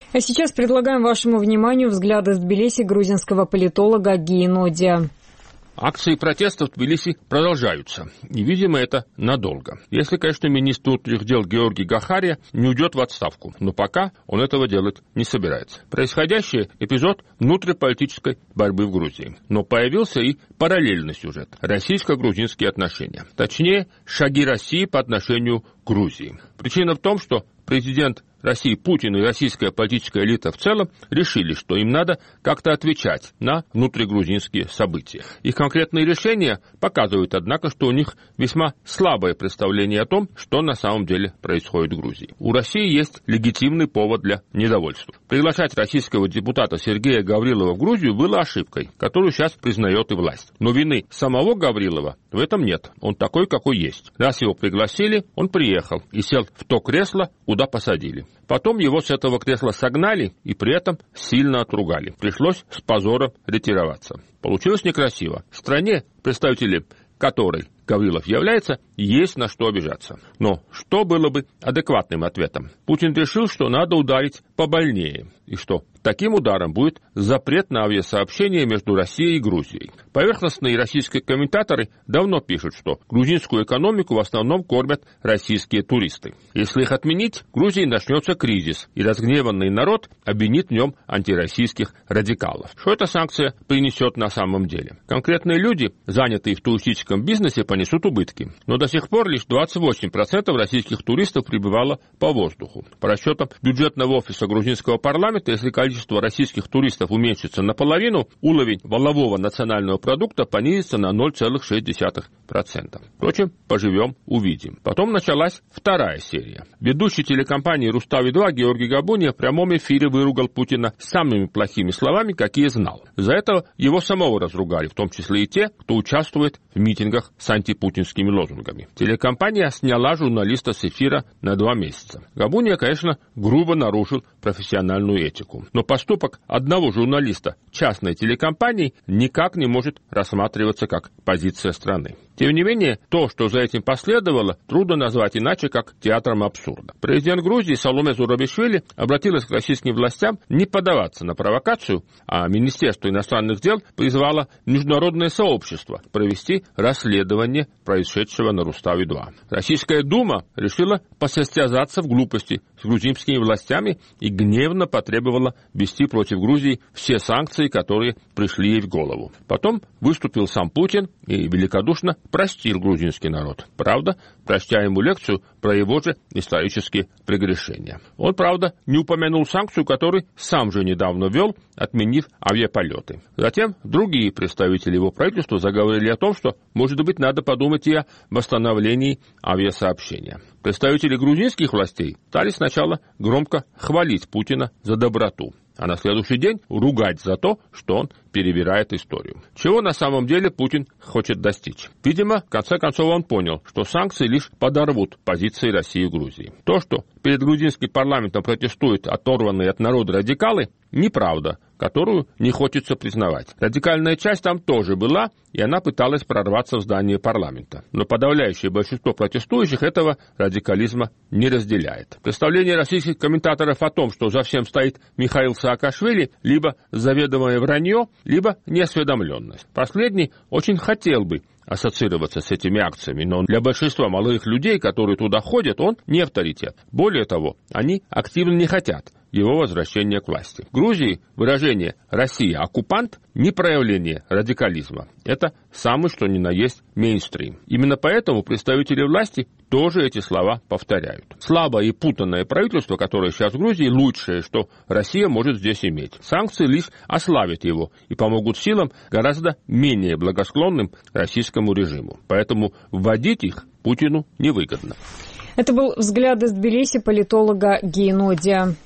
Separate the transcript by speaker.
Speaker 1: А сейчас предлагаем вашему вниманию взгляд из Тбилиси грузинского политолога Гии Нодия.
Speaker 2: Акции протеста в Тбилиси продолжаются, и, видимо, это надолго. Если, конечно, министр внутренних дел Георгий Гахария не уйдет в отставку, но пока он этого делать не собирается. Происходящее – эпизод внутриполитической борьбы в Грузии. Но появился и параллельный сюжет – российско-грузинские отношения. Точнее, шаги России по отношению к Грузии. Причина в том, что президент России Путин и российская политическая элита в целом решили, что им надо как-то отвечать на внутригрузинские события. Их конкретные решения показывают, однако, что у них весьма слабое представление о том, что на самом деле происходит в Грузии. У России есть легитимный повод для недовольства. Приглашать российского депутата Сергея Гаврилова в Грузию было ошибкой, которую сейчас признает и власть. Но вины самого Гаврилова в этом нет. Он такой, какой есть. Раз его пригласили, он приехал и сел в то кресло, куда посадили. Потом его с этого кресла согнали и при этом сильно отругали. Пришлось с позором ретироваться. Получилось некрасиво. В стране, представители которой Гаврилов является, есть на что обижаться. Но что было бы адекватным ответом? Путин решил, что надо ударить побольнее, и что таким ударом будет запрет на авиасообщение между Россией и Грузией. Поверхностные российские комментаторы давно пишут, что грузинскую экономику в основном кормят российские туристы. Если их отменить, в Грузии начнется кризис, и разгневанный народ обвинит в нем антироссийских радикалов. Что эта санкция принесет на самом деле? Конкретные люди, занятые в туристическом бизнесе, понесут убытки. Но до сих пор лишь 28% российских туристов прибывало по воздуху. По расчетам бюджетного офиса грузинского парламента, если количество российских туристов уменьшится наполовину, уровень валового национального продукта понизится на 0,6%. Впрочем, поживем, увидим. Потом началась вторая серия. Ведущий телекомпании «Рустави-2» Георгий Габуния в прямом эфире выругал Путина самыми плохими словами, какие знал. За это его самого разругали, в том числе и те, кто участвует в митингах с антипутинскими лозунгами. Телекомпания сняла журналиста с эфира на 2 месяца. Габуния, конечно, грубо нарушил профессиональную этику. Но поступок одного журналиста частной телекомпании никак не может рассматриваться как позиция страны. Тем не менее, то, что за этим последовало, трудно назвать иначе, как театром абсурда. Президент Грузии Саломе Зурабишвили обратилась к российским властям не поддаваться на провокацию, а Министерство иностранных дел призвало международное сообщество провести расследование происшедшего на Рустави-2. Российская Дума решила посостязаться в глупости с грузинскими властями и гневно потребовала ввести против Грузии все санкции, которые пришли ей в голову. Потом выступил сам Путин и великодушно простил грузинский народ. Правда, прочтя ему лекцию про его же исторические прегрешения. Он, правда, не упомянул санкцию, которую сам же недавно ввел, отменив авиаполеты. Затем другие представители его правительства заговорили о том, что, может быть, надо подумать и о восстановлении авиасообщения. Представители грузинских властей стали сначала громко хвалить Путина за доброту, а на следующий день ругать за то, что он перебирает историю. Чего на самом деле Путин хочет достичь? Видимо, в конце концов он понял, что санкции лишь подорвут позиции России в Грузии. То, что перед грузинским парламентом протестуют оторванные от народа радикалы, неправда, которую не хочется признавать. Радикальная часть там тоже была, и она пыталась прорваться в здание парламента. Но подавляющее большинство протестующих этого радикализма не разделяет. Представление российских комментаторов о том, что за всем стоит Михаил Саакашвили, либо заведомое вранье, либо неосведомленность. Последний очень хотел бы ассоциироваться с этими акциями, но для большинства молодых людей, которые туда ходят, он не авторитет. Более того, они активно не хотят его возвращения к власти. В Грузии выражение «Россия оккупант» не проявление радикализма. Это самый что ни на есть мейнстрим. Именно поэтому представители власти тоже эти слова повторяют. Слабое и путанное правительство, которое сейчас в Грузии, лучшее, что Россия может здесь иметь. Санкции лишь ослабят его и помогут силам гораздо менее благосклонным российскому режиму. Поэтому вводить их Путину невыгодно.
Speaker 1: Это был взгляд из Тбилиси политолога Гии Нодия.